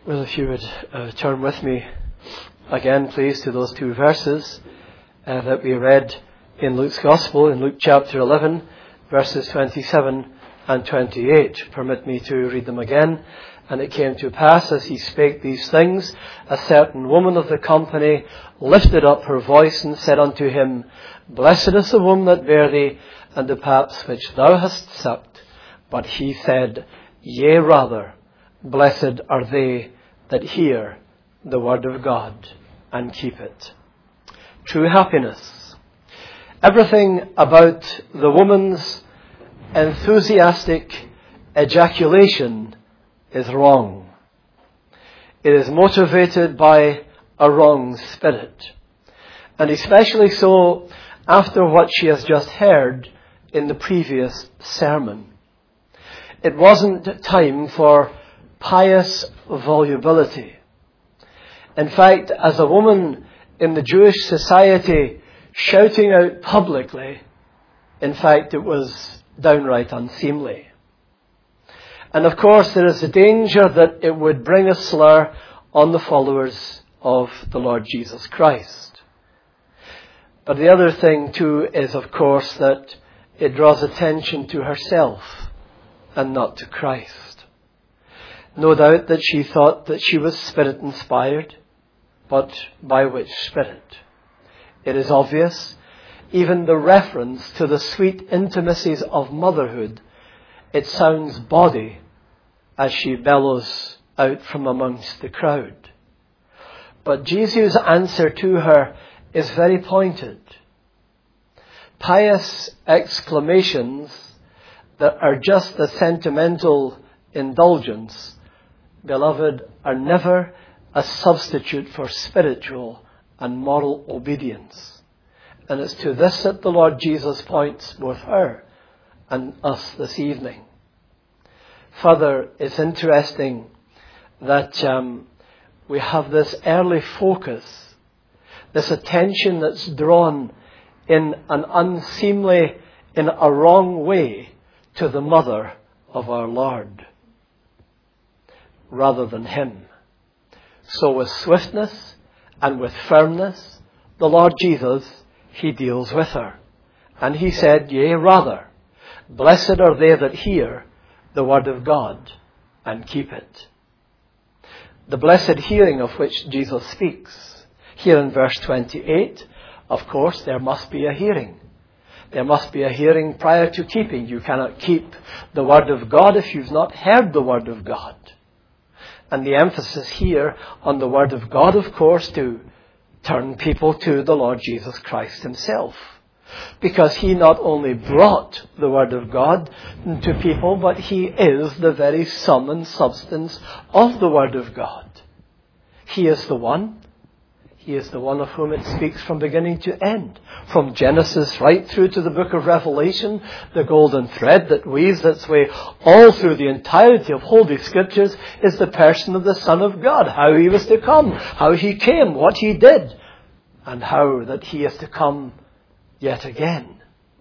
Well, if you would turn with me again, please, to those two verses that we read in Luke's Gospel, in Luke chapter 11, verses 27 and 28. Permit me to read them again. And it came to pass, as he spake these things, a certain woman of the company lifted up her voice and said unto him, Blessed is the womb that bare thee, and the paps which thou hast sucked. But he said, Yea, rather, blessed are they that hear the word of God and keep it. True happiness. Everything about the woman's enthusiastic ejaculation is wrong. It is motivated by a wrong spirit. And especially so after what she has just heard in the previous sermon. It wasn't time for pious volubility. In fact, as a woman in the Jewish society shouting out publicly, in fact, it was downright unseemly. And of course, there is a danger that it would bring a slur on the followers of the Lord Jesus Christ. But the other thing too is, of course, that it draws attention to herself and not to Christ. No doubt that she thought that she was Spirit-inspired, but by which Spirit? It is obvious, even the reference to the sweet intimacies of motherhood, it sounds bawdy as she bellows out from amongst the crowd. But Jesus' answer to her is very pointed. Pious exclamations that are just a sentimental indulgence, beloved, are never a substitute for spiritual and moral obedience. And it's to this that the Lord Jesus points both her and us this evening. Further, it's interesting that we have this early focus, this attention that's drawn in an unseemly, in a wrong way, to the mother of our Lord, rather than him. So with swiftness and with firmness, the Lord Jesus, he deals with her. And he said, Yea, rather, blessed are they that hear the word of God and keep it. The blessed hearing of which Jesus speaks. Here in verse 28, of course, there must be a hearing. There must be a hearing prior to keeping. You cannot keep the word of God if you've not heard the word of God. And the emphasis here on the word of God, of course, to turn people to the Lord Jesus Christ himself. Because he not only brought the word of God to people, but he is the very sum and substance of the word of God. He is the one. He is the one of whom it speaks from beginning to end. From Genesis right through to the book of Revelation, the golden thread that weaves its way all through the entirety of Holy Scriptures is the person of the Son of God. How he was to come, how he came, what he did, and how that he is to come yet again.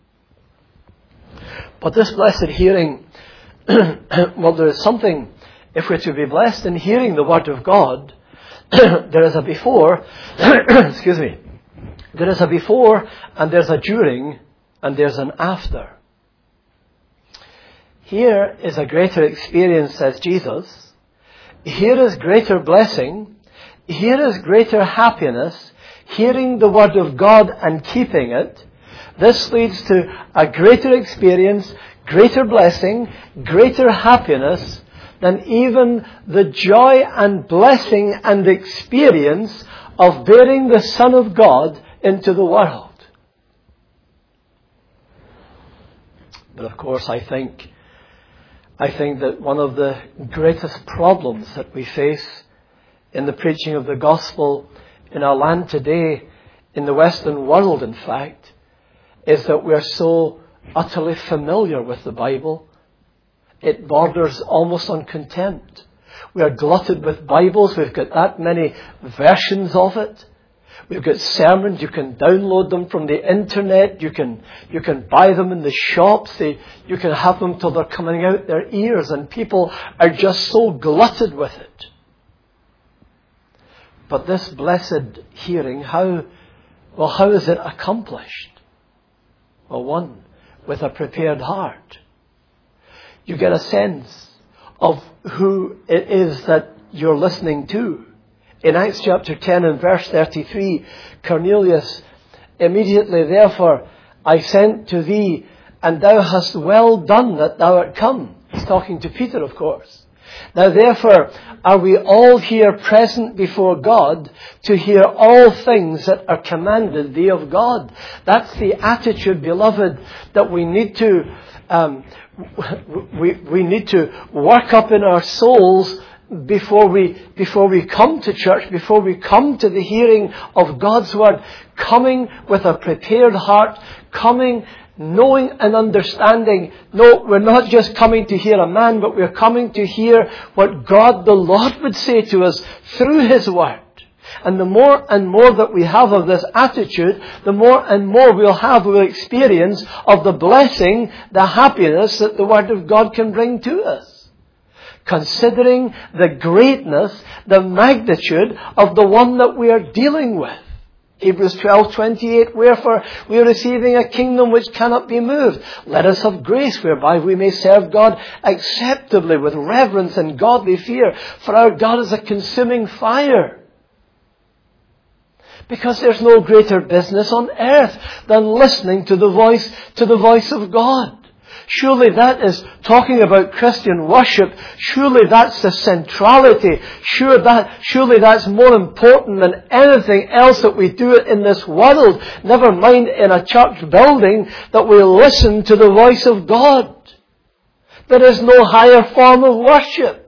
But this blessed hearing, well, there is something, if we're to be blessed in hearing the word of God, there is a before, excuse me, there is a before and there's a during and there's an after. Here is a greater experience, says Jesus. Here is greater blessing. Here is greater happiness, hearing the word of God and keeping it. This leads to a greater experience, greater blessing, greater happiness than even the joy and blessing and experience of bearing the Son of God into the world. But of course, I think that one of the greatest problems that we face in the preaching of the gospel in our land today, in the Western world, in fact, is that we're so utterly familiar with the Bible. It borders almost on contempt. We are glutted with Bibles. We've got that many versions of it. We've got sermons. You can download them from the internet. You can buy them in the shops. You can have them till they're coming out their ears. And people are just so glutted with it. But this blessed hearing, how is it accomplished? Well, one, with a prepared heart. You get a sense of who it is that you're listening to. In Acts chapter 10 and verse 33, Cornelius, immediately therefore I sent to thee, and thou hast well done that thou art come. He's talking to Peter, of course. Now therefore are we all here present before God to hear all things that are commanded thee of God. That's the attitude, beloved, that we need to we need to work up in our souls before we come to church, before we come to the hearing of God's word, coming with a prepared heart, coming knowing and understanding. No, we're not just coming to hear a man, but we're coming to hear what God the Lord would say to us through His word. And the more and more that we have of this attitude, the more and more we'll experience of the blessing, the happiness that the word of God can bring to us. Considering the greatness, the magnitude of the one that we are dealing with. Hebrews 12:28, wherefore we are receiving a kingdom which cannot be moved. Let us have grace whereby we may serve God acceptably with reverence and godly fear. For our God is a consuming fire. Because there's no greater business on earth than listening to the voice of God. Surely that is talking about Christian worship. Surely that's the centrality. Surely that's more important than anything else that we do in this world. Never mind in a church building, that we listen to the voice of God. There is no higher form of worship.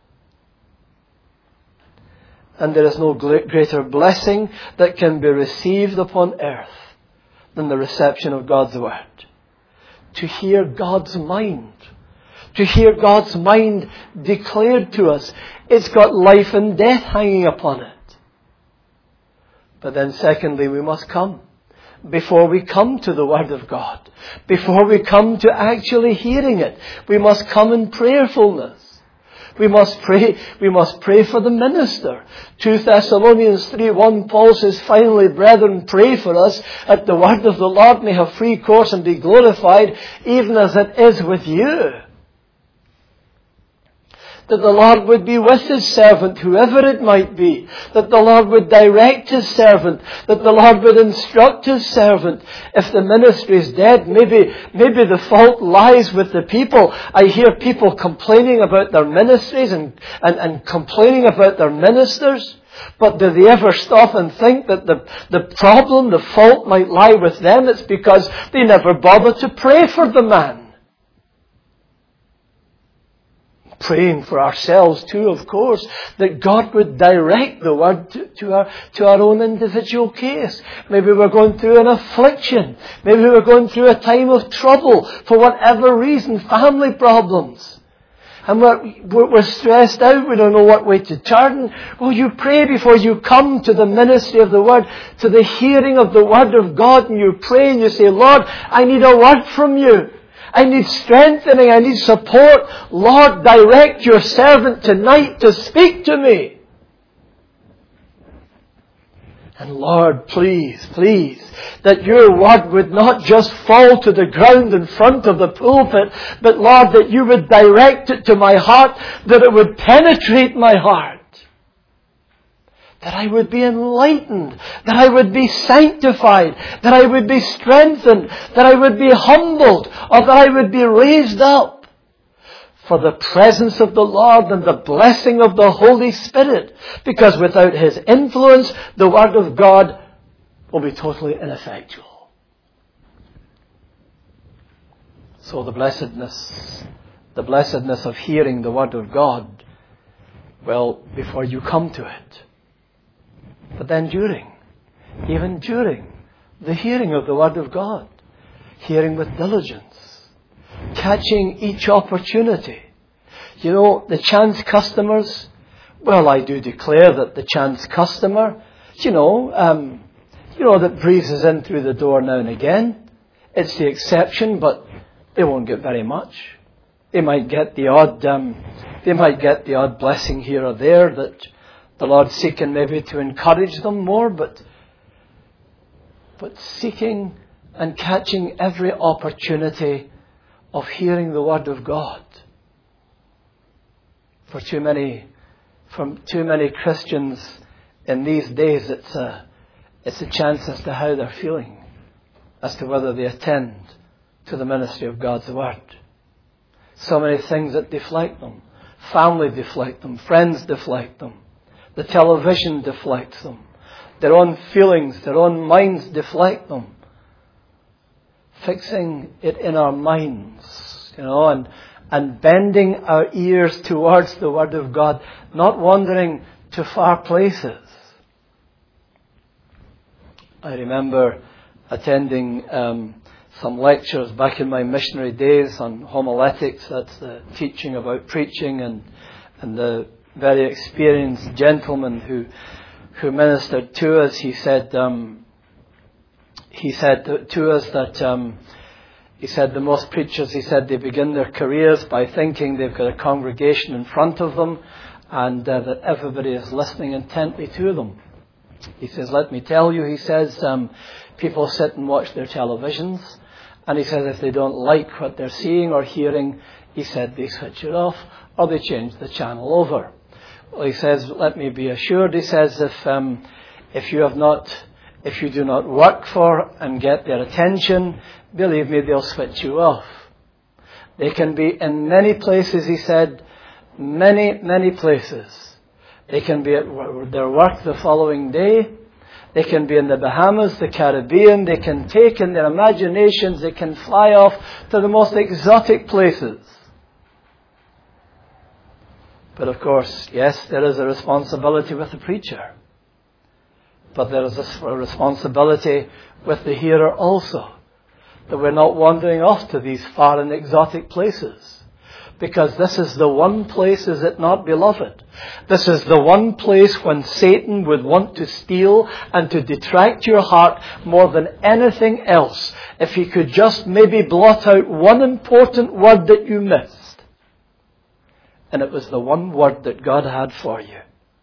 And there is no greater blessing that can be received upon earth than the reception of God's word. To hear God's mind. To hear God's mind declared to us. It's got life and death hanging upon it. But then secondly, we must come. Before we come to the word of God. Before we come to actually hearing it. We must come in prayerfulness. We must pray for the minister. 2 Thessalonians 3:1, Paul says, finally, brethren, pray for us, that the word of the Lord may have free course and be glorified, even as it is with you. That the Lord would be with His servant, whoever it might be. That the Lord would direct His servant. That the Lord would instruct His servant. If the ministry is dead, maybe the fault lies with the people. I hear people complaining about their ministries and complaining about their ministers. But do they ever stop and think that the problem, the fault might lie with them? It's because they never bother to pray for the man. Praying for ourselves too, of course, that God would direct the word to our own individual case. Maybe we're going through an affliction. Maybe we're going through a time of trouble for whatever reason, family problems. And we're stressed out, we don't know what way to turn. Well, you pray before you come to the ministry of the word, to the hearing of the word of God, and you pray and you say, Lord, I need a word from you. I need strengthening. I need support. Lord, direct your servant tonight to speak to me. And Lord, please, that your word would not just fall to the ground in front of the pulpit, but Lord, that you would direct it to my heart, that it would penetrate my heart. That I would be enlightened, that I would be sanctified, that I would be strengthened, that I would be humbled, or that I would be raised up for the presence of the Lord and the blessing of the Holy Spirit. Because without His influence, the Word of God will be totally ineffectual. So the blessedness of hearing the Word of God, well, before you come to it. But then even during the hearing of the Word of God, hearing with diligence, catching each opportunity. You know, the chance customers, well, I do declare that the chance customer, that breezes in through the door now and again, it's the exception, but they won't get very much. They might get the odd blessing here or there The Lord seeking maybe to encourage them more, but seeking and catching every opportunity of hearing the Word of God. For too many Christians in these days, it's a chance as to how they're feeling, as to whether they attend to the ministry of God's Word. So many things that deflect them. Family deflect them. Friends deflect them. The television deflects them. Their own feelings, their own minds deflect them. Fixing it in our minds, and bending our ears towards the Word of God, not wandering to far places. I remember attending some lectures back in my missionary days on homiletics. That's the teaching about preaching, and the very experienced gentleman who ministered to us, he said to us that he said the most preachers, he said, they begin their careers by thinking they've got a congregation in front of them and that everybody is listening intently to them. He says, let me tell you, he says, people sit and watch their televisions, and he says if they don't like what they're seeing or hearing, he said they switch it off or they change the channel over. Well, he says, let me be assured, he says, if you do not work for and get their attention, believe me, they'll switch you off. They can be in many places, he said, many places. They can be at their work the following day. They can be in the Bahamas, the Caribbean. They can take in their imaginations. They can fly off to the most exotic places. But of course, yes, there is a responsibility with the preacher. But there is a responsibility with the hearer also. That we're not wandering off to these far and exotic places. Because this is the one place, is it not, beloved? This is the one place when Satan would want to steal and to detract your heart more than anything else. If he could just maybe blot out one important word that you missed. And it was the one word that God had for you.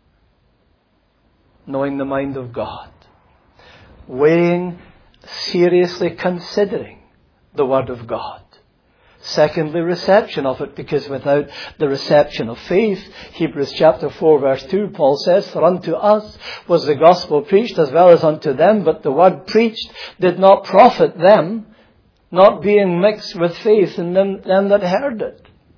Knowing the mind of God. Weighing, seriously considering the Word of God. Secondly, reception of it, because without the reception of faith, Hebrews chapter 4 verse 2, Paul says, for unto us was the gospel preached as well as unto them, but the word preached did not profit them, not being mixed with faith in them that heard it.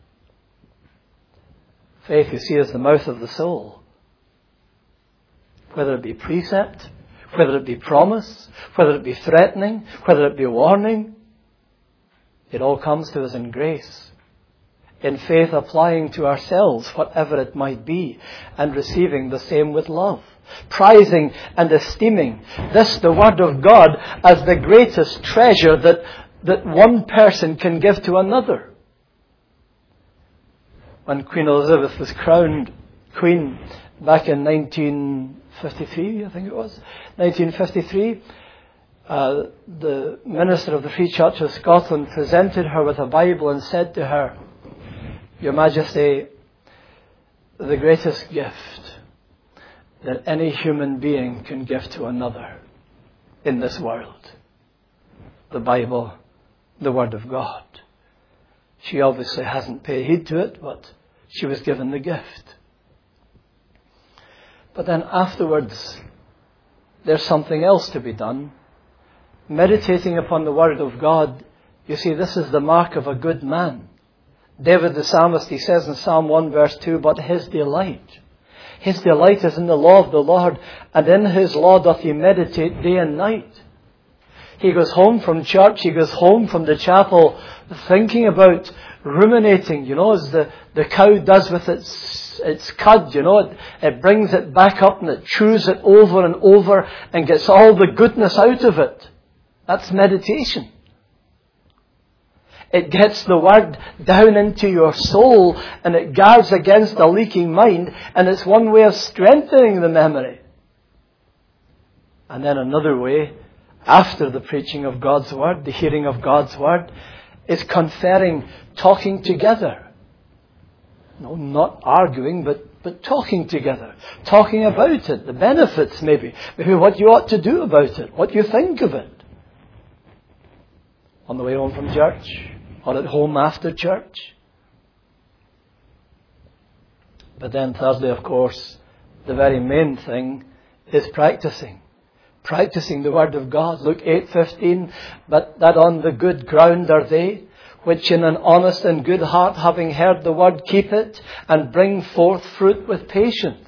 Faith, you see, is the mouth of the soul. Whether it be precept, whether it be promise, whether it be threatening, whether it be warning, it all comes to us in grace. In faith, applying to ourselves whatever it might be and receiving the same with love. Prizing and esteeming this, the Word of God, as the greatest treasure that one person can give to another. When Queen Elizabeth was crowned Queen back in 1953, I think it was, 1953, the minister of the Free Church of Scotland presented her with a Bible and said to her, Your Majesty, the greatest gift that any human being can give to another in this world, the Bible, the Word of God. She obviously hasn't paid heed to it, but she was given the gift. But then afterwards, there's something else to be done. Meditating upon the Word of God, you see, this is the mark of a good man. David the psalmist, he says in Psalm 1 verse 2, but his delight is in the law of the Lord, and in his law doth he meditate day and night. He goes home from church, he goes home from the chapel, thinking about, ruminating, as the cow does with its cud, it brings it back up and it chews it over and over and gets all the goodness out of it. That's meditation. It gets the Word down into your soul and it guards against a leaking mind, and it's one way of strengthening the memory. And then another way, after the preaching of God's Word, the hearing of God's Word, is conferring, talking together. No, not arguing, but but talking together, talking about it, the benefits maybe what you ought to do about it, what you think of it. On the way home from church, or at home after church. But then thirdly, of course, the very main thing is practicing. Practicing the Word of God. Luke 8:15, but that on the good ground are they, which in an honest and good heart, having heard the Word, keep it, and bring forth fruit with patience.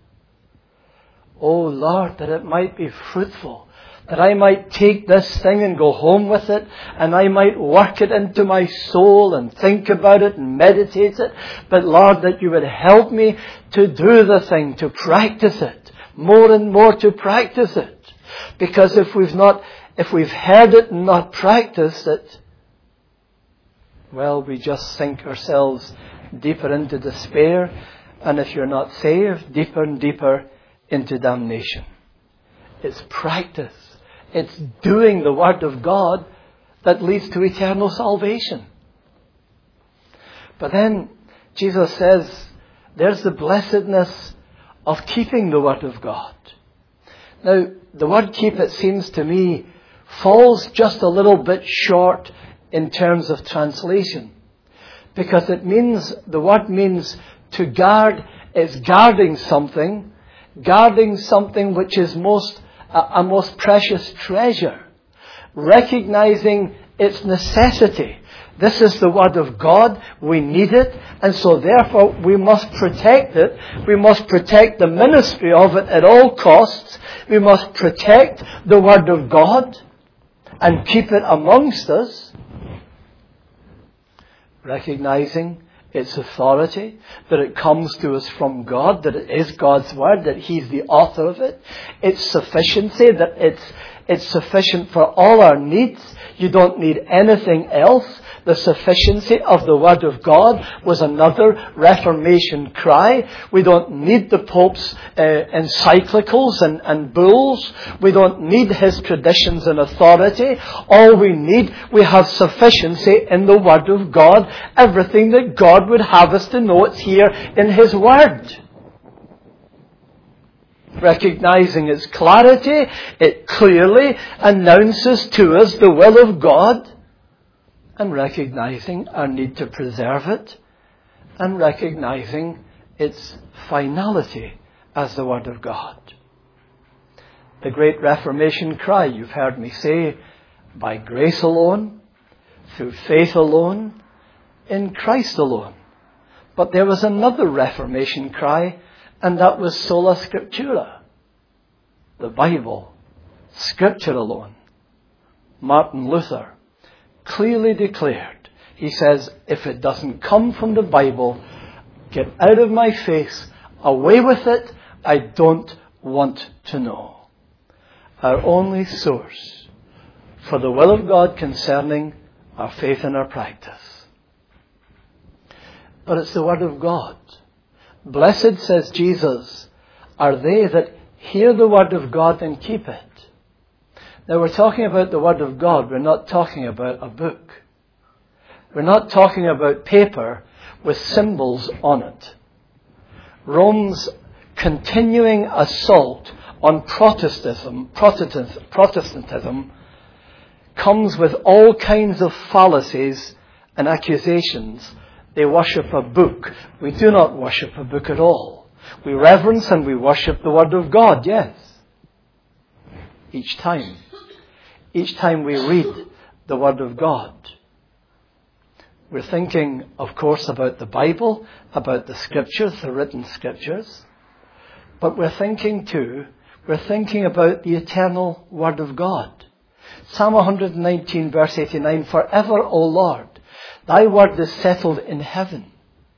Oh Lord, that it might be fruitful, that I might take this thing and go home with it, and I might work it into my soul and think about it and meditate it. But Lord, that you would help me to do the thing, to practice it, more and more to practice it. Because if we've heard it and not practiced it, well, we just sink ourselves deeper into despair, and if you're not saved, deeper and deeper into damnation. It's practice. It's doing the Word of God that leads to eternal salvation. But then Jesus says there's the blessedness of keeping the Word of God. Now, the word keep, it seems to me, falls just a little bit short in terms of translation. Because the word means to guard. It's guarding something which is a most precious treasure. Recognizing its necessity. This is the Word of God. We need it. And so therefore we must protect it. We must protect the ministry of it at all costs. We must protect the Word of God and keep it amongst us. Recognizing its authority, that it comes to us from God, that it is God's Word, that He's the author of it. Its sufficiency, that it's sufficient for all our needs. You don't need anything else. The sufficiency of the Word of God was another Reformation cry. We don't need the Pope's encyclicals and bulls. We don't need his traditions and authority. All we have sufficiency in the Word of God. Everything that God would have us to know, it's here in His Word. Recognizing its clarity, it clearly announces to us the will of God. And recognizing our need to preserve it, and recognizing its finality as the Word of God. The great Reformation cry, you've heard me say, by grace alone, through faith alone, in Christ alone. But there was another Reformation cry, and that was sola scriptura, the Bible, Scripture alone. Martin Luther clearly declared, he says, if it doesn't come from the Bible, get out of my face, away with it, I don't want to know. Our only source for the will of God concerning our faith and our practice. But it's the Word of God. Blessed, says Jesus, are they that hear the Word of God and keep it. Now we're talking about the Word of God. We're not talking about a book. We're not talking about paper with symbols on it. Rome's continuing assault on Protestantism comes with all kinds of fallacies and accusations. They worship a book. We do not worship a book at all. We reverence and we worship the Word of God, yes. Each time we read the Word of God, we're thinking, of course, about the Bible, about the Scriptures, the written Scriptures. But we're thinking about the eternal Word of God. Psalm 119, verse 89, forever, O Lord, thy word is settled in heaven.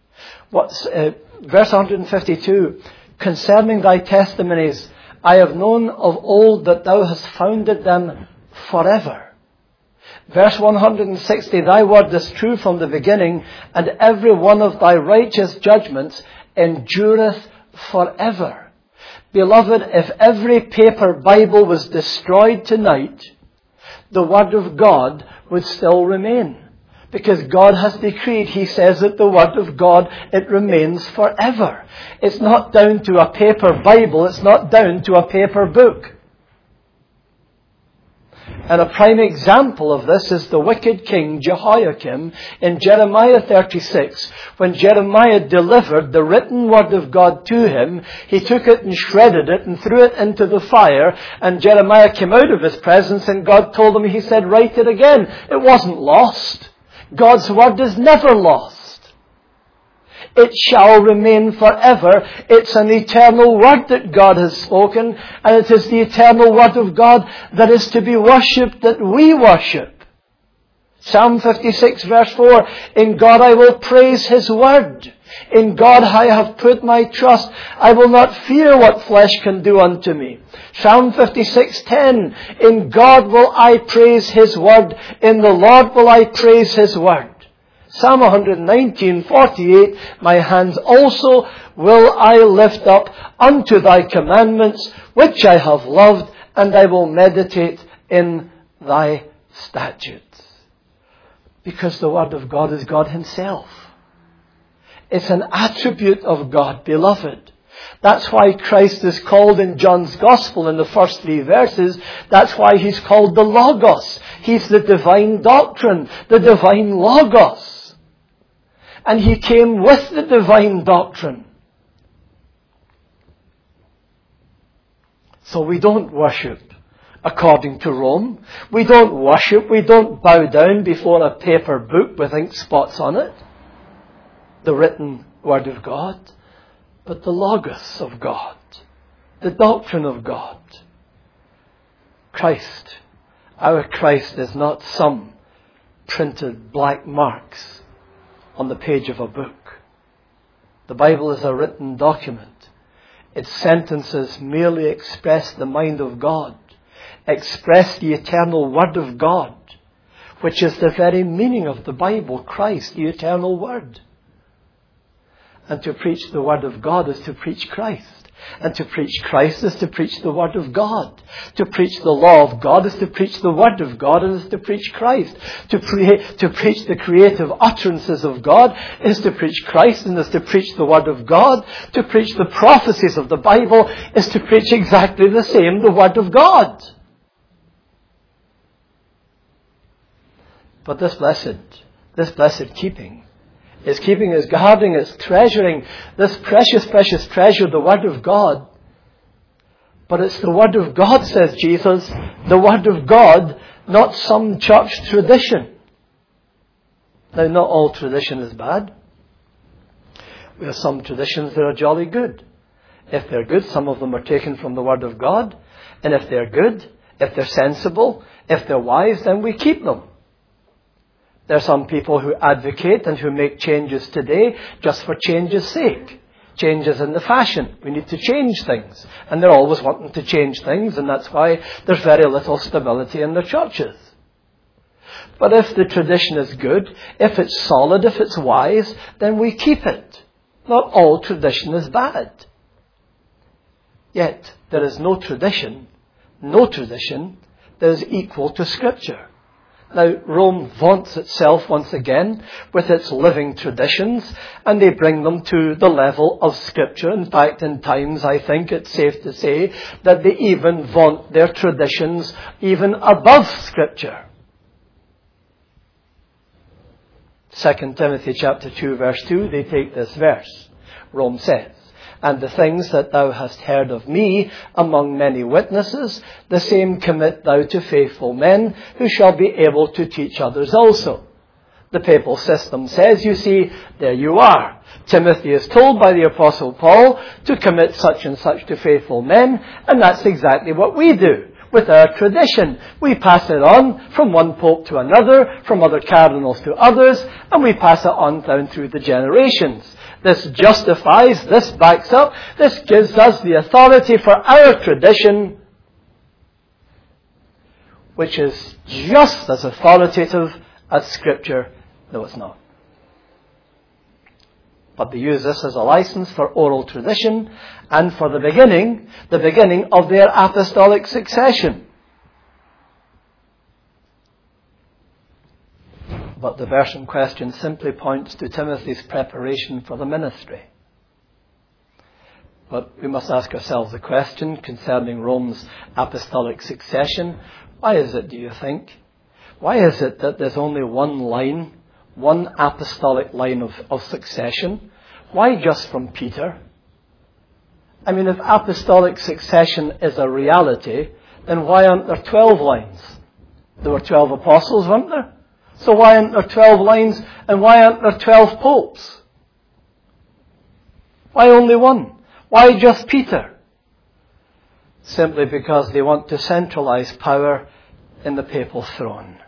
Verse 152, concerning thy testimonies, I have known of old that thou hast founded them forever. Verse 160, thy word is true from the beginning, and every one of thy righteous judgments endureth forever. Beloved, if every paper Bible was destroyed tonight, the Word of God would still remain. Because God has decreed, he says, that the Word of God, it remains forever. It's not down to a paper Bible. It's not down to a paper book. And a prime example of this is the wicked king Jehoiakim in Jeremiah 36. When Jeremiah delivered the written word of God to him, he took it and shredded it and threw it into the fire. And Jeremiah came out of his presence and God told him, he said, write it again. It wasn't lost. God's word is never lost. It shall remain forever. It's an eternal word that God has spoken, and it is the eternal word of God that is to be worshipped, that we worship. Psalm 56 verse 4, in God I will praise his word. In God I have put my trust. I will not fear what flesh can do unto me. Psalm 56:10, in God will I praise his word. In the Lord will I praise his word. Psalm 119:48, my hands also will I lift up unto thy commandments, which I have loved, and I will meditate in thy statutes. Because the word of God is God himself. It's an attribute of God, beloved. That's why Christ is called in John's Gospel in the first 3 verses. That's why he's called the Logos. He's the divine doctrine, the divine Logos. And he came with the divine doctrine. So we don't worship according to Rome. We don't worship, we don't bow down before a paper book with ink spots on it. The written word of God. But the Logos of God. The doctrine of God. Christ. Our Christ is not some printed black marks on the page of a book. The Bible is a written document. Its sentences merely express the mind of God, express the eternal Word of God, which is the very meaning of the Bible, Christ, the eternal Word. And to preach the Word of God is to preach Christ. And to preach Christ is to preach the Word of God. To preach the law of God is to preach the Word of God and is to preach Christ. To preach the creative utterances of God is to preach Christ and is to preach the Word of God. To preach the prophecies of the Bible is to preach exactly the same, the Word of God. But this blessed keeping, is keeping, is guarding, is treasuring this precious, precious treasure, the Word of God. But it's the Word of God, says Jesus, the Word of God, not some church tradition. Now, not all tradition is bad. We have some traditions that are jolly good. If they're good, some of them are taken from the Word of God. And if they're good, if they're sensible, if they're wise, then we keep them. There are some people who advocate and who make changes today just for change's sake. Changes in the fashion. We need to change things. And they're always wanting to change things, and that's why there's very little stability in their churches. But if the tradition is good, if it's solid, if it's wise, then we keep it. Not all tradition is bad. Yet, there is no tradition that is equal to Scripture. Now, Rome vaunts itself once again with its living traditions, and they bring them to the level of Scripture. In fact, in times, I think it's safe to say that they even vaunt their traditions even above Scripture. 2 Timothy chapter 2, verse 2, they take this verse. Rome says, and the things that thou hast heard of me among many witnesses, the same commit thou to faithful men, who shall be able to teach others also. The papal system says, you see, there you are. Timothy is told by the Apostle Paul to commit such and such to faithful men, and that's exactly what we do with our tradition. We pass it on from one pope to another, from other cardinals to others, and we pass it on down through the generations. This justifies, this backs up, this gives us the authority for our tradition, which is just as authoritative as Scripture. No, it's not. But they use this as a license for oral tradition and for the beginning of their apostolic succession. But the verse in question simply points to Timothy's preparation for the ministry. But we must ask ourselves the question concerning Rome's apostolic succession. Why is it, do you think? Why is it that there's only one line, one apostolic line of succession? Why just from Peter? I mean, if apostolic succession is a reality, then why aren't there 12 lines? There were 12 apostles, weren't there? So why aren't there 12 lines, and why aren't there 12 popes? Why only one? Why just Peter? Simply because they want to centralize power in the papal throne.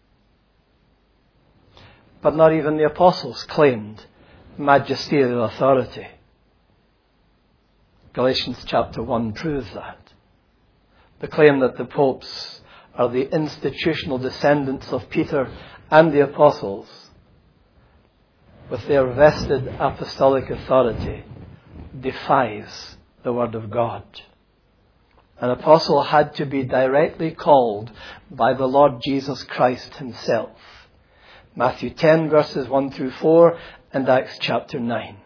But not even the apostles claimed magisterial authority. Galatians chapter 1 proves that. The claim that the popes are the institutional descendants of Peter and the apostles, with their vested apostolic authority, defies the Word of God. An apostle had to be directly called by the Lord Jesus Christ himself. Matthew 10 verses 1 through 4 and Acts chapter 9.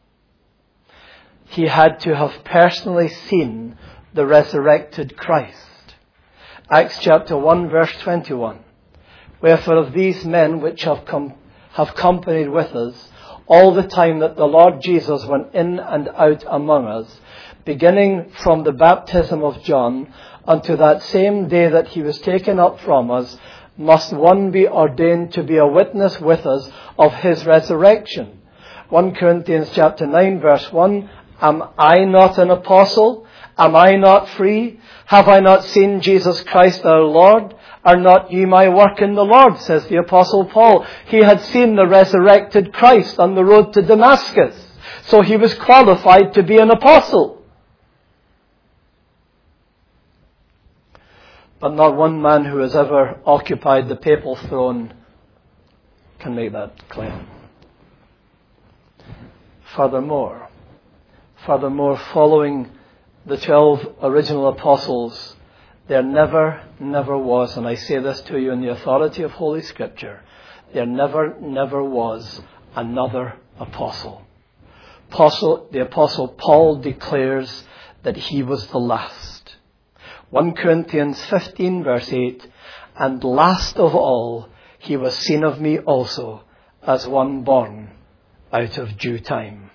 He had to have personally seen the resurrected Christ. Acts chapter 1 verse 21. Wherefore of these men which have companied with us all the time that the Lord Jesus went in and out among us, beginning from the baptism of John unto that same day that he was taken up from us, must one be ordained to be a witness with us of his resurrection. 1 Corinthians chapter 9 verse 1, am I not an apostle? Am I not free? Have I not seen Jesus Christ our Lord? Are not ye my work in the Lord, says the Apostle Paul. He had seen the resurrected Christ on the road to Damascus, so he was qualified to be an apostle. But not one man who has ever occupied the papal throne can make that claim. Furthermore, following the 12 original apostles, there never was, and I say this to you in the authority of Holy Scripture, there never was another apostle. The Apostle Paul declares that he was the last. 1 Corinthians 15 verse 8, and last of all, he was seen of me also as one born out of due time.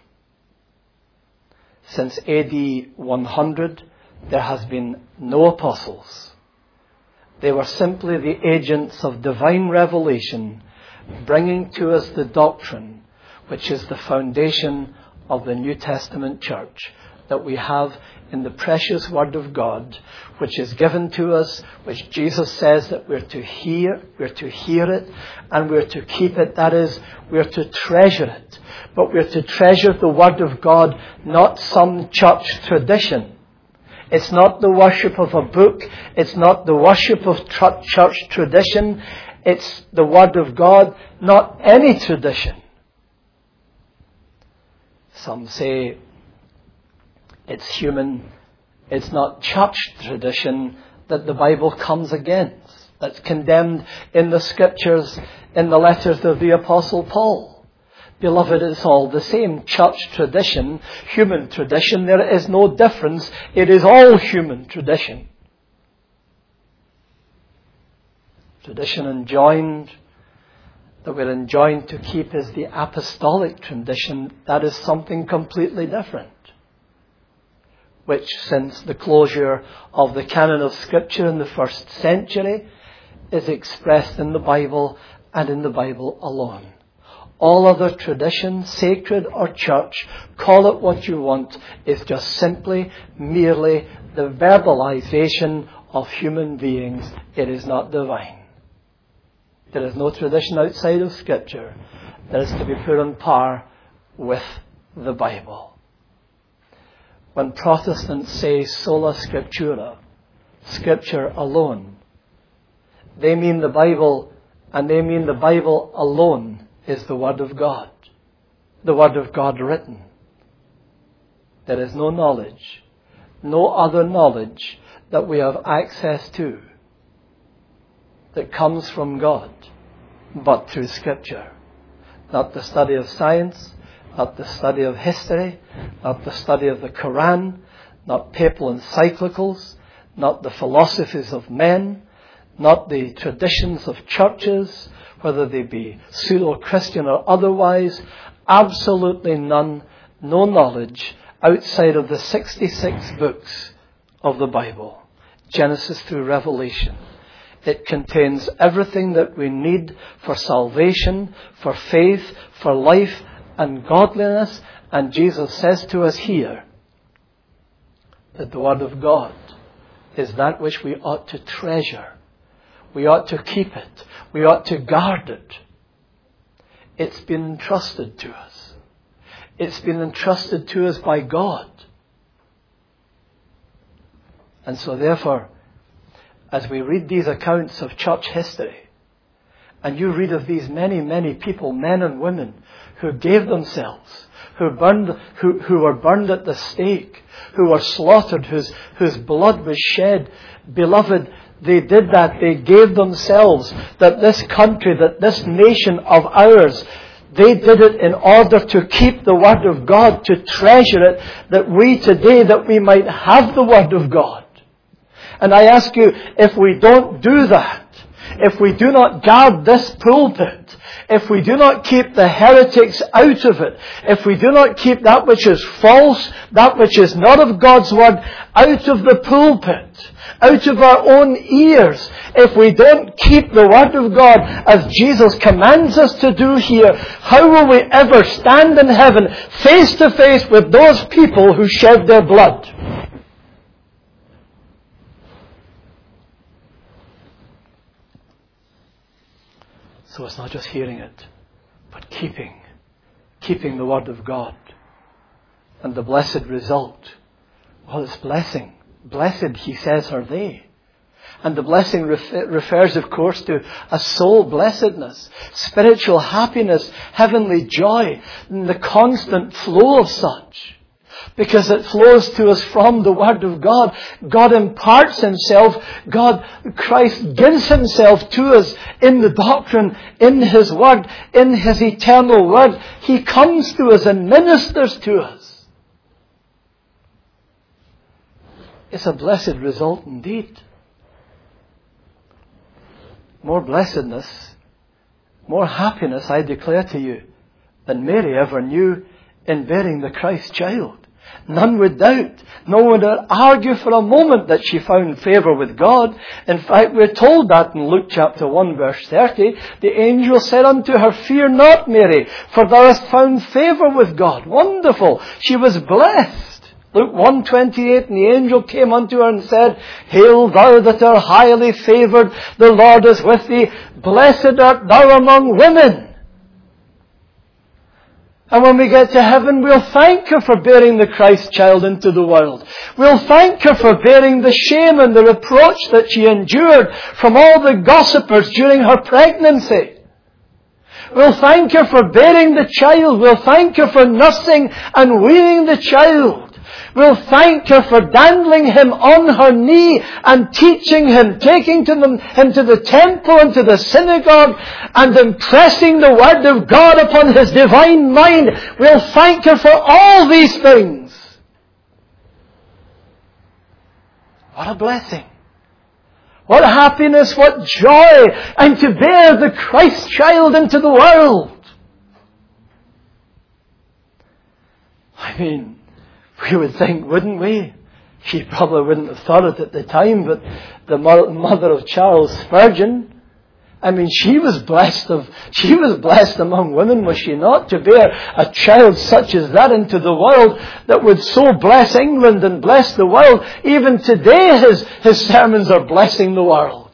Since AD 100, there has been no apostles. They were simply the agents of divine revelation, bringing to us the doctrine which is the foundation of the New Testament church that we have in the precious Word of God, which is given to us, which Jesus says that we're to hear it, and we're to keep it. That is, we're to treasure it. But we're to treasure the Word of God, not some church tradition. It's not the worship of a book. It's not the worship of church tradition. It's the Word of God, not any tradition. Some say it's human, it's not church tradition that the Bible comes against. That's condemned in the Scriptures, in the letters of the Apostle Paul. Beloved, it's all the same. Church tradition, human tradition, there is no difference. It is all human tradition. Tradition enjoined, that we're enjoined to keep, is the apostolic tradition. That is something completely different, which, since the closure of the canon of Scripture in the 1st century, is expressed in the Bible and in the Bible alone. All other tradition, sacred or church, call it what you want, is just simply, merely the verbalization of human beings. It is not divine. There is no tradition outside of Scripture that is to be put on par with the Bible. When Protestants say sola scriptura, Scripture alone, they mean the Bible, and they mean the Bible alone is the Word of God. The Word of God written. There is no knowledge, no other knowledge that we have access to that comes from God but through Scripture. Not the study of science, not the study of history, not the study of the Quran, not papal encyclicals, not the philosophies of men, not the traditions of churches, whether they be pseudo-Christian or otherwise. Absolutely none, no knowledge outside of the 66 books of the Bible, Genesis through Revelation. It contains everything that we need for salvation, for faith, for life and godliness. And Jesus says to us here that the Word of God is that which we ought to treasure. We ought to keep it. We ought to guard it. It's been entrusted to us. It's been entrusted to us by God. And so therefore, as we read these accounts of church history, and you read of these many, many people, men and women, who gave themselves, who were burned at the stake, who were slaughtered, whose blood was shed. Beloved, they did that. They gave themselves, that this country, that this nation of ours, they did it in order to keep the Word of God, to treasure it, that we today, that we might have the Word of God. And I ask you, if we don't do that, if we do not guard this pulpit, if we do not keep the heretics out of it, if we do not keep that which is false, that which is not of God's Word, out of the pulpit, out of our own ears, if we don't keep the Word of God as Jesus commands us to do here, how will we ever stand in heaven face to face with those people who shed their blood? So it's not just hearing it, but keeping the Word of God. And the blessed result, well, it's blessing. Blessed, he says, are they. And the blessing refers, of course, to a soul blessedness, spiritual happiness, heavenly joy, and the constant flow of such. Because it flows to us from the Word of God. God imparts Himself. Christ gives Himself to us in the doctrine, in His Word, in His eternal Word. He comes to us and ministers to us. It's a blessed result indeed. More blessedness, more happiness, I declare to you, than Mary ever knew in bearing the Christ child. None would doubt. No one would argue for a moment that she found favour with God. In fact, we're told that in Luke chapter 1 verse 30. The angel said unto her, "Fear not, Mary, for thou hast found favour with God." Wonderful. She was blessed. Luke 1:28, and the angel came unto her and said, "Hail thou that art highly favoured, the Lord is with thee. Blessed art thou among women." And when we get to heaven, we'll thank her for bearing the Christ child into the world. We'll thank her for bearing the shame and the reproach that she endured from all the gossipers during her pregnancy. We'll thank her for bearing the child. We'll thank her for nursing and weaning the child. We'll thank her for dandling him on her knee and teaching him, taking him to the temple and to the synagogue and impressing the Word of God upon his divine mind. We'll thank her for all these things. What a blessing. What happiness, what joy, and to bear the Christ child into the world. I mean, we would think, wouldn't we? She probably wouldn't have thought it at the time, but the mother of Charles Spurgeon, I mean, she was blessed among women, was she not? To bear a child such as that into the world that would so bless England and bless the world. Even today his sermons are blessing the world.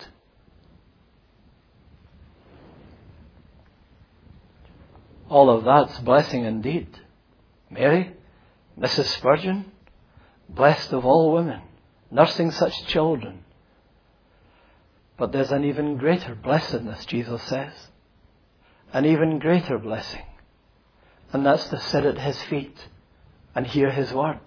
All of that's blessing indeed. Mary, Mrs. Spurgeon, blessed of all women, nursing such children. But there's an even greater blessedness, Jesus says. An even greater blessing. And that's to sit at His feet and hear His Word.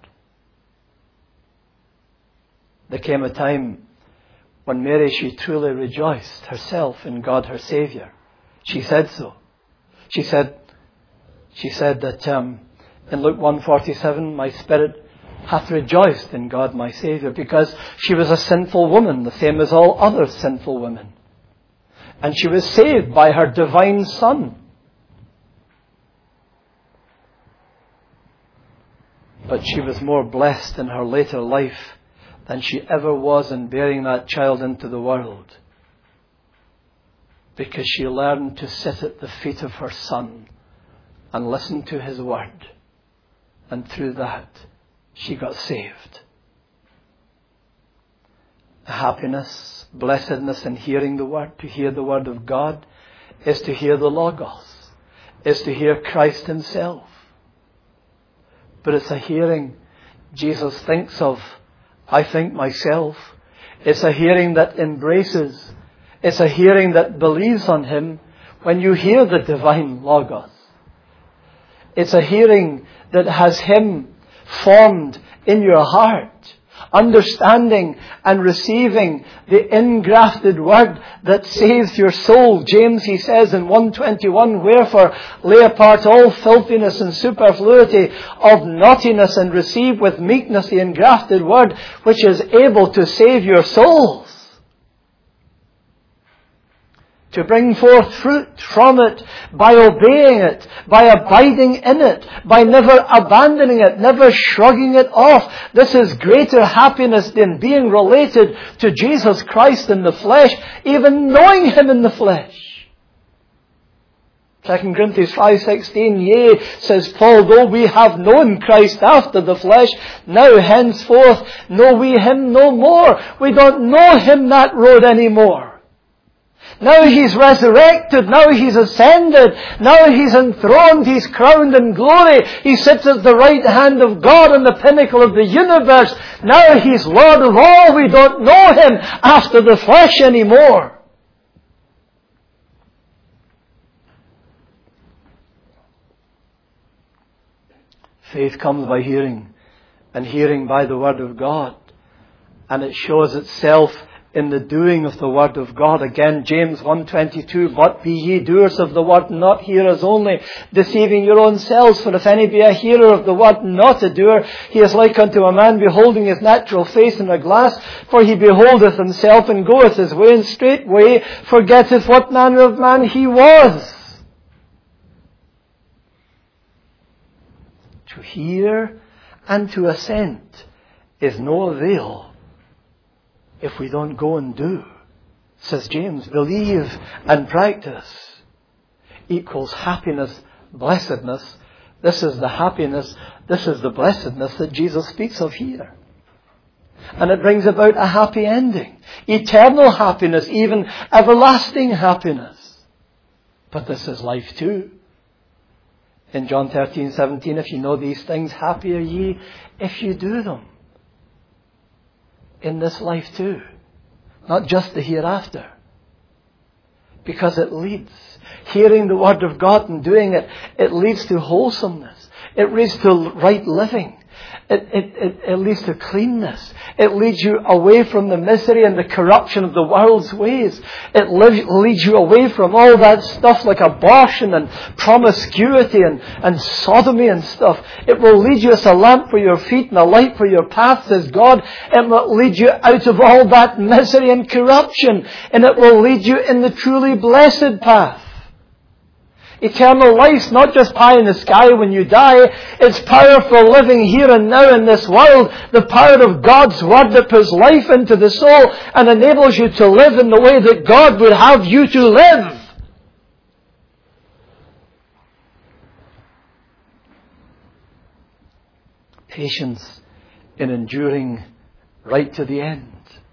There came a time when Mary, she truly rejoiced herself in God her Saviour. She said so. She said that in Luke 1:47, my spirit hath rejoiced in God my Saviour, because she was a sinful woman, the same as all other sinful women. And she was saved by her divine Son. But she was more blessed in her later life than she ever was in bearing that child into the world, because she learned to sit at the feet of her Son and listen to His word. And through that, she got saved. Happiness, blessedness in hearing the word. To hear the word of God is to hear the Logos, is to hear Christ Himself. But it's a hearing Jesus thinks of, I think myself. It's a hearing that embraces. It's a hearing that believes on Him when you hear the divine Logos. It's a hearing that has Him formed in your heart, understanding and receiving the engrafted word that saves your soul. James, he says in 1:21, wherefore lay apart all filthiness and superfluity of naughtiness, and receive with meekness the engrafted word, which is able to save your souls. To bring forth fruit from it by obeying it, by abiding in it, by never abandoning it, never shrugging it off. This is greater happiness than being related to Jesus Christ in the flesh, even knowing Him in the flesh. 2 Corinthians 5:16, yea, says Paul, though we have known Christ after the flesh, now henceforth know we Him no more. We don't know Him that road anymore. Now He's resurrected. Now He's ascended. Now He's enthroned. He's crowned in glory. He sits at the right hand of God on the pinnacle of the universe. Now He's Lord of all. We don't know Him after the flesh anymore. Faith comes by hearing, and hearing by the Word of God. And it shows itself in the doing of the word of God. Again, James 1:22, but be ye doers of the word, not hearers only, deceiving your own selves. For if any be a hearer of the word, not a doer, he is like unto a man beholding his natural face in a glass. For he beholdeth himself, and goeth his way, and straightway forgetteth what manner of man he was. To hear and to assent is no avail if we don't go and do. Says James, believe and practice equals happiness, blessedness. This is the happiness, this is the blessedness that Jesus speaks of here. And it brings about a happy ending. Eternal happiness, even everlasting happiness. But this is life too. In John 13:17, if you know these things, happy are ye if you do them. In this life too. Not just the hereafter. Because it leads. Hearing the word of God and doing it, it leads to wholesomeness. It leads to right living. It leads to cleanness. It leads you away from the misery and the corruption of the world's ways. It leads you away from all that stuff like abortion and promiscuity and sodomy and stuff. It will lead you as a lamp for your feet and a light for your path, says God. It will lead you out of all that misery and corruption. And it will lead you in the truly blessed path. Eternal life's not just pie in the sky when you die. It's powerful living here and now in this world. The power of God's Word that puts life into the soul and enables you to live in the way that God would have you to live. Patience in enduring right to the end.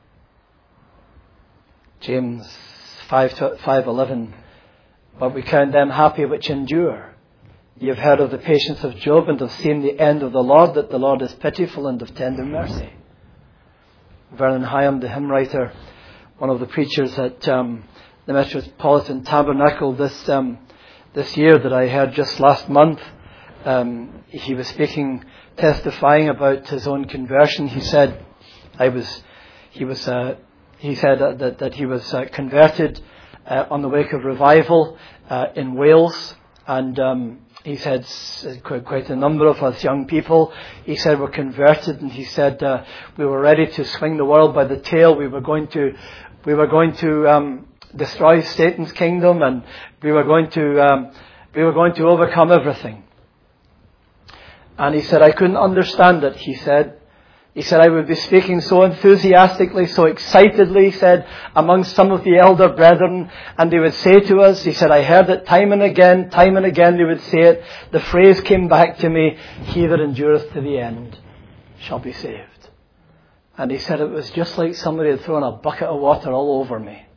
James 5:11. But we count them happy which endure. You have heard of the patience of Job, and have seen the end of the Lord, that the Lord is pitiful and of tender mercy. Vernon Hyam, the hymn writer, one of the preachers at the Metropolitan Tabernacle this year that I heard just last month, he was speaking, testifying about his own conversion. He said, he said that he was converted on the wake of revival in Wales, and he said quite a number of us young people, he said, were converted, and he said we were ready to swing the world by the tail. We were going to destroy Satan's kingdom, and we were going to overcome everything. And he said, I couldn't understand it, he said. He said, I would be speaking so enthusiastically, so excitedly, he said, amongst some of the elder brethren, and they would say to us, he said, I heard it time and again, they would say it. The phrase came back to me, he that endureth to the end shall be saved. And he said, it was just like somebody had thrown a bucket of water all over me.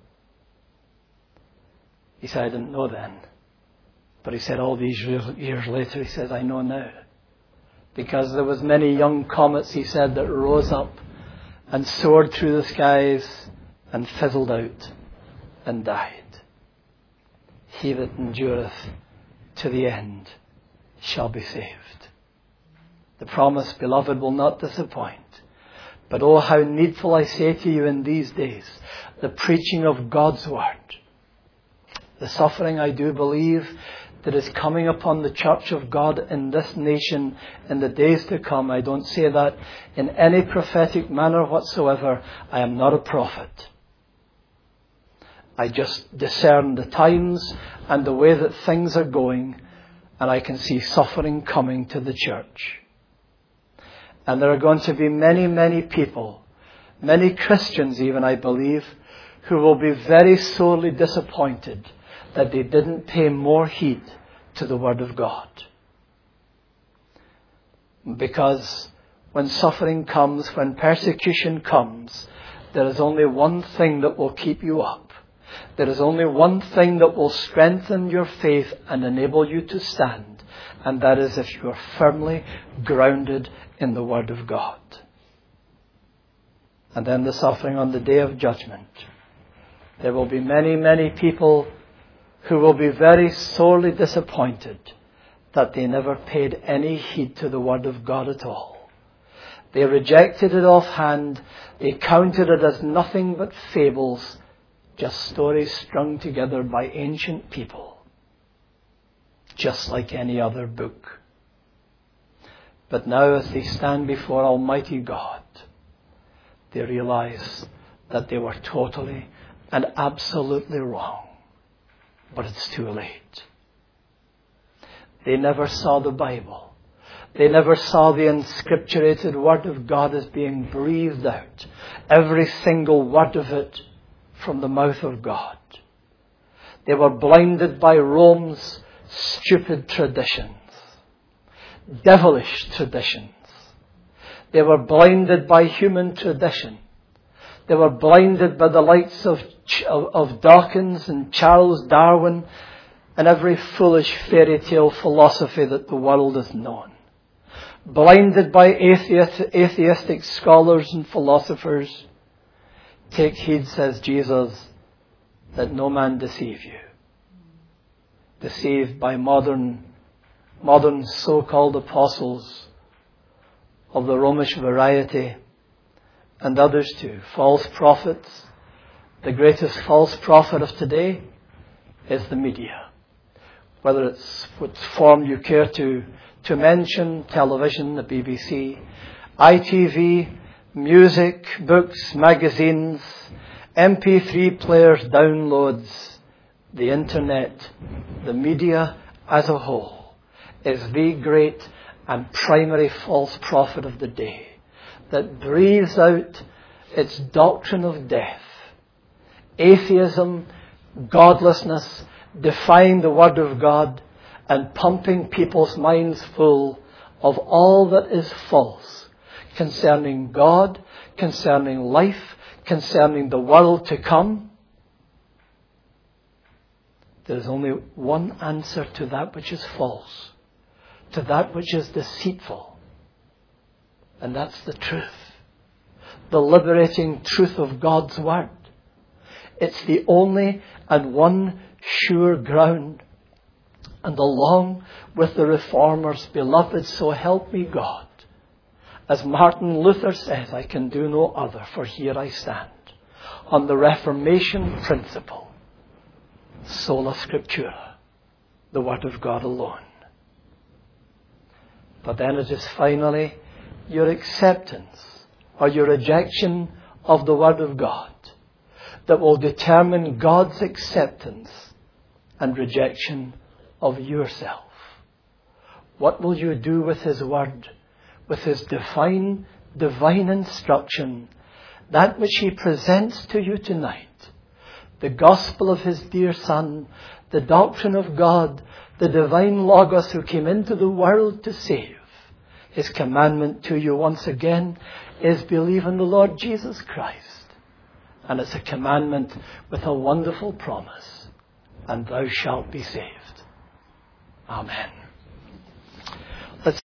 He said, I didn't know then. But he said, all these years later, he says, I know now. Because there was many young comets, he said, that rose up and soared through the skies and fizzled out and died. He that endureth to the end shall be saved. The promise, beloved, will not disappoint. But oh, how needful, I say to you in these days, the preaching of God's word. The suffering, I do believe, that is coming upon the church of God in this nation in the days to come. I don't say that in any prophetic manner whatsoever. I am not a prophet. I just discern the times and the way that things are going, and I can see suffering coming to the church. And there are going to be many, many people, many Christians even, I believe, who will be very sorely disappointed that they didn't pay more heed to the Word of God. Because when suffering comes, when persecution comes, there is only one thing that will keep you up. There is only one thing that will strengthen your faith and enable you to stand. And that is if you are firmly grounded in the Word of God. And then the suffering on the day of judgment. There will be many, many people who will be very sorely disappointed that they never paid any heed to the Word of God at all. They rejected it offhand. They counted it as nothing but fables, just stories strung together by ancient people, just like any other book. But now as they stand before Almighty God, they realize that they were totally and absolutely wrong. But it's too late. They never saw the Bible. They never saw the inscripturated Word of God as being breathed out. Every single word of it from the mouth of God. They were blinded by Rome's stupid traditions. Devilish traditions. They were blinded by human tradition. They were blinded by the likes of Dawkins and Charles Darwin and every foolish fairy tale philosophy that the world has known. Blinded by atheistic scholars and philosophers. Take heed, says Jesus, that no man deceive you. Deceived by modern so-called apostles of the Romish variety, and others too, false prophets. The greatest false prophet of today is the media. Whether it's what form you care to mention, television, the BBC, ITV, music, books, magazines, MP3 players, downloads, the internet, the media as a whole is the great and primary false prophet of the day that breathes out its doctrine of death, atheism, godlessness, defying the Word of God, and pumping people's minds full of all that is false concerning God, concerning life, concerning the world to come. There is only one answer to that which is false, to that which is deceitful. And that's the truth. The liberating truth of God's Word. It's the only and one sure ground. And along with the Reformers, beloved, so help me God. As Martin Luther says, I can do no other, for here I stand. On the Reformation principle. sola scriptura, the Word of God alone. But then it is finally your acceptance or your rejection of the Word of God that will determine God's acceptance and rejection of yourself. What will you do with His Word, with His divine instruction, that which He presents to you tonight, the gospel of His dear Son, the doctrine of God, the divine Logos who came into the world to save? His commandment to you once again is believe in the Lord Jesus Christ. And it's a commandment with a wonderful promise. And thou shalt be saved. Amen.